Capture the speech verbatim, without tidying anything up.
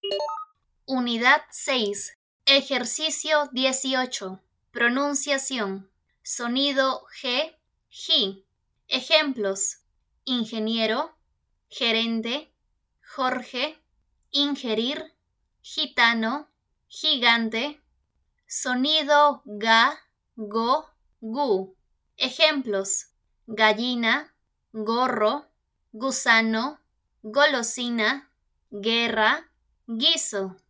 Unidad seis. Ejercicio dieciocho. Pronunciación. Sonido G, ji. Ejemplos: ingeniero, gerente, Jorge, ingerir, gitano, gigante. Sonido ga, go, gu. Ejemplos: gallina, gorro, gusano, golosina, guerra, guiso.